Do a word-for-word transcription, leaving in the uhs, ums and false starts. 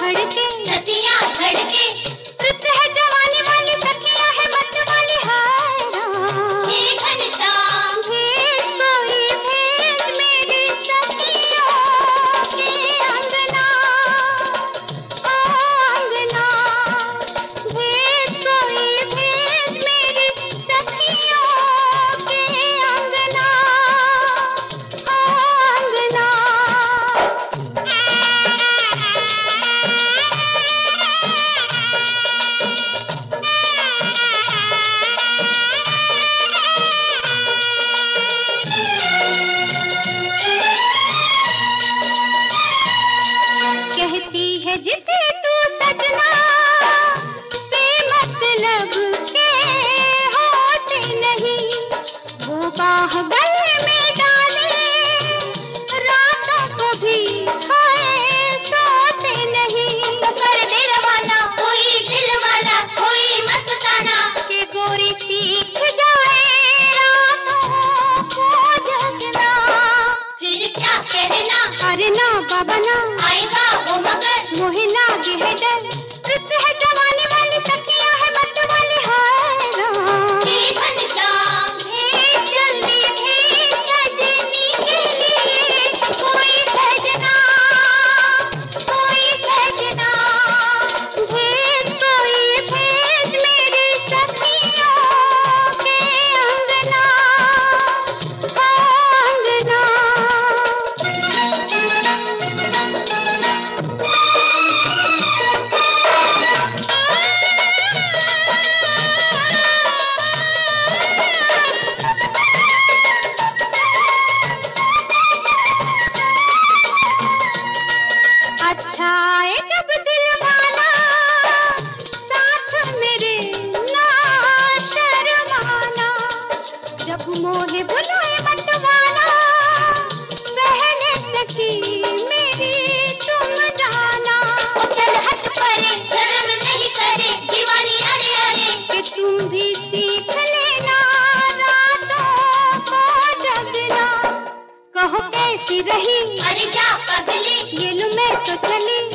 धड़के, छतियाँ धड़के, रुत है जवानी वाली, सखियाँ है मत वाली, हाय राम। हे घनश्याम, भेज कोई भेज मेरी सखियों के अंगना, ओ अंगना। भेज कोई भेज मेरी सखियों के अंगना, ओ अंगना। कहती है जिसे तू सजना, बेमतलब के होते नहीं, वो बाह गले में डाले, रातों को भी खाए सोते नहीं। कर दे रवाना कोई दिल वाला, कोई मस्ताना, कि गोरी सीख जाए रातों को जगना। फिर क्या कहना, अरे ना बाबा ना, आएगा वो मगर, मोहे लागे है डर, रुत है जवानी वाली, सखियाँ है मत वाली, हाय राम। हे घनश्याम, भेज जल्दी भेज सजनी के लिए कोई सजना, कोई सजना। भेज कोई भेज मेरी सखियों के अंगना, ओ अंगना। अच्छा है जब दिल वाला साथ मेरे ना शर्माना, जब मोहे बुलाए मत वाला, पहले सखी मेरी तुम जाना। चल हट परे, शर्म नहीं करे, दीवानी अरे अरे, कि तुम भी सीख लेना रातों को जगना। कहो कैसी रही अरे जा पगली, ये लो मैं तो चली,